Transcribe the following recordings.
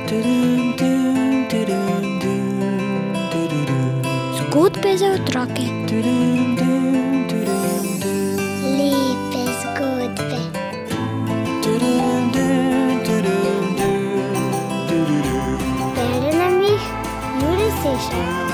Zgodbe za otroke. Lepe zgodbe. Bere nam jih Jure Sešar.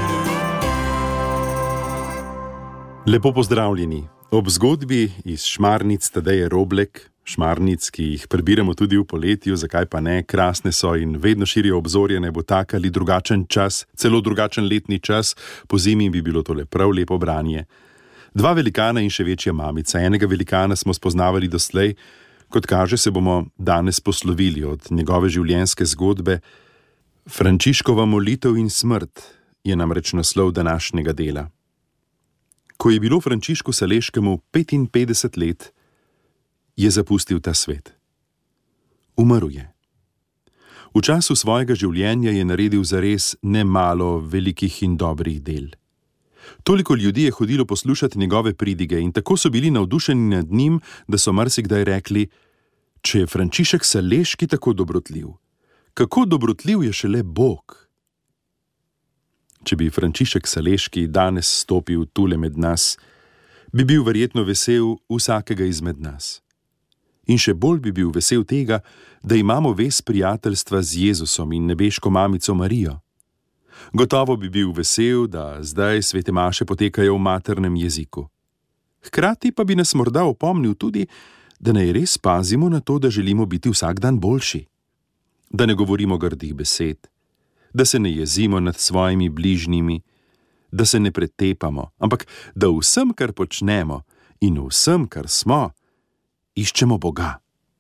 Lepo pozdravljeni. Ob zgodbi iz Šmarnic Tadeje Roblek, Šmarnic, ki jih prebiramo tudi v poletju, zakaj pa ne, krasne so in vedno širijo obzorje, naj bo tak ali drugačen čas, celo drugačen letni čas, po zimi bi bilo tole prav lepo branje. Dva velikana in še večja mamica. Enega velikana smo spoznavali doslej, kot kaže, se bomo danes poslovili od njegove življenjske zgodbe. Frančiškova molitev in smrt je namreč naslov današnjega dela. Ko je bilo Frančišku Saleškemu 55 let, je zapustil ta svet. Umrl je. V času svojega življenja je naredil zares nemalo velikih in dobrih del. Toliko ljudi je hodilo poslušati njegove pridige in tako so bili navdušeni nad njim, da so marsikdaj rekli: če je Frančišek Saleški tako dobrotljiv, kako dobrotljiv je šele Bog? Če bi Frančišek Saleški danes stopil tule med nas, bi bil verjetno vesel vsakega izmed nas. In še bolj bi bil vesel tega, da imamo vez prijateljstva z Jezusom in nebeško mamico Marijo. Gotovo bi bil vesel, da zdaj svete maše potekajo v maternem jeziku. Hkrati pa bi nas morda opomnil tudi, da naj res pazimo na to, da želimo biti vsak dan boljši. Da ne govorimo grdih besed, da se ne jezimo nad svojimi bližnjimi, da se ne pretepamo, ampak da vsem, kar počnemo in vsem, kar smo, iščemo Boga.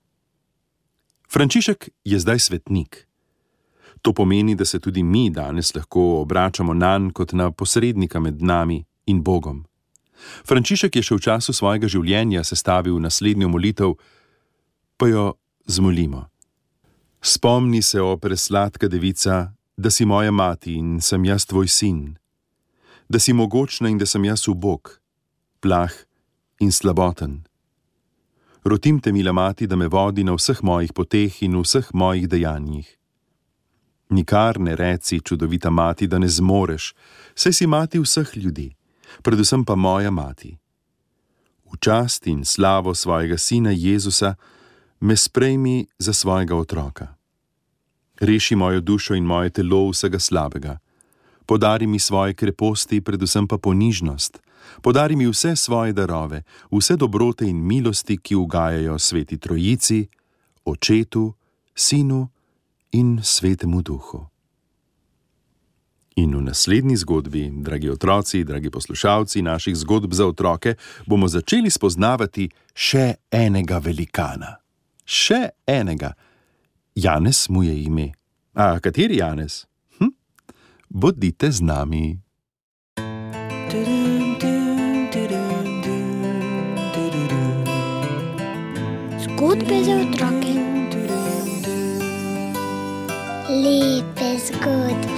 Frančišek je zdaj svetnik. To pomeni, da se tudi mi danes lahko obračamo nanj kot na posrednika med nami in Bogom. Frančišek je še v času svojega življenja sestavil naslednjo molitev, pa jo zmolimo. Spomni se, o presladka devica, da si moja mati in sem jaz tvoj sin, da si mogočna in da sem jaz ubog, plah in slaboten. Rotim te, mila mati, da me vodi na vseh mojih poteh in vseh mojih dejanjih. Nikar ne reci, čudovita mati, da ne zmoreš, saj si mati vseh ljudi, predvsem pa moja mati. V čast in slavo svojega sina Jezusa me sprejmi za svojega otroka. Reši mojo dušo in moje telo vsega slabega. Podari mi svoje kreposti, predvsem pa ponižnost. Podari mi vse svoje darove, vse dobrote in milosti, ki ugajajo sveti trojici, Očetu, Sinu in Svetemu Duhu. In v naslednji zgodbi, dragi otroci, dragi poslušalci naših zgodb za otroke, bomo začeli spoznavati še enega velikana. Še enega. Janez mu je ime. A kateri Janez? Bodite z nami. Zgodbe za otroke. Lepe zgodbe.